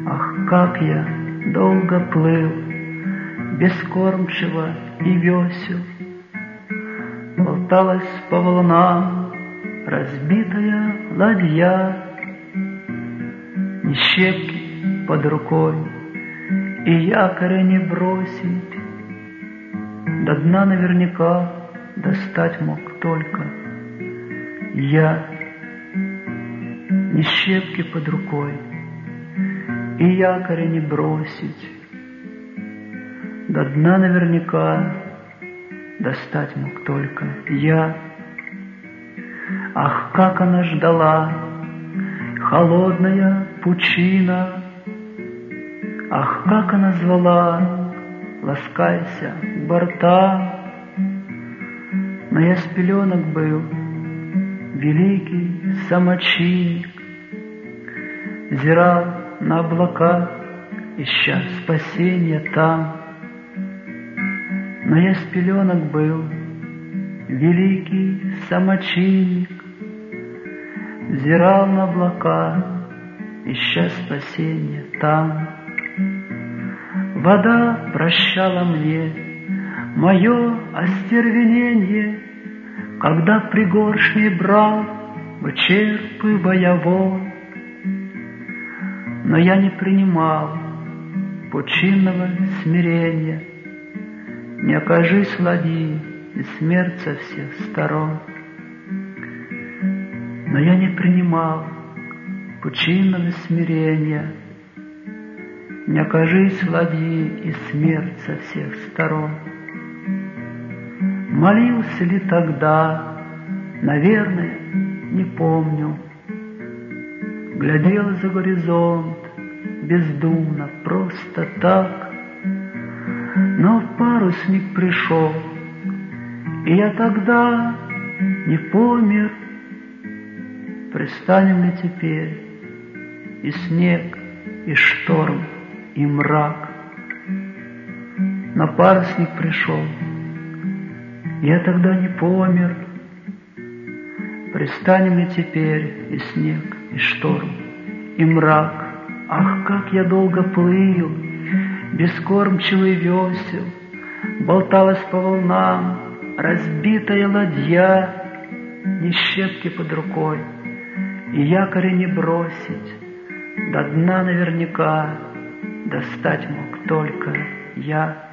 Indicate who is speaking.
Speaker 1: Ах, как я долго плыл, бескормчиво и весел, болталась по волнам разбитая ладья, ни щепки под рукой и якоря не бросить, до дна наверняка достать мог только я. Ни щепки под рукой и якоря не бросить, до дна наверняка достать мог только я. Ах, как она ждала, холодная пучина, ах, как она звала, ласкайся у борта. Но я с пеленок был великий самочинник, взирал на облака, ища спасения там. Но я с пеленок был великий самочинник, взирал на облака, ища спасения там. Вода прощала мне мое остервенение, когда пригоршней брал, вычерпывая вод. Но я не принимал пучинного смирения, не окажись ладьи и смерть со всех сторон. Но я не принимал пучинного смирения, не окажись ладьи и смерть со всех сторон. Молился ли тогда, наверное, не помню, глядел за горизонт бездумно, просто так. Но парусник пришел, и я тогда не помер. Пристанем ли теперь и снег, и шторм, и мрак? Но парусник пришел, я тогда не помер. Пристанем ли теперь и снег, и шторм, и мрак? Ах, как я долго плыл, бескормчивый весел, болталась по волнам разбитая ладья, ни щепки под рукой и якоря не бросить, до дна наверняка достать мог только я.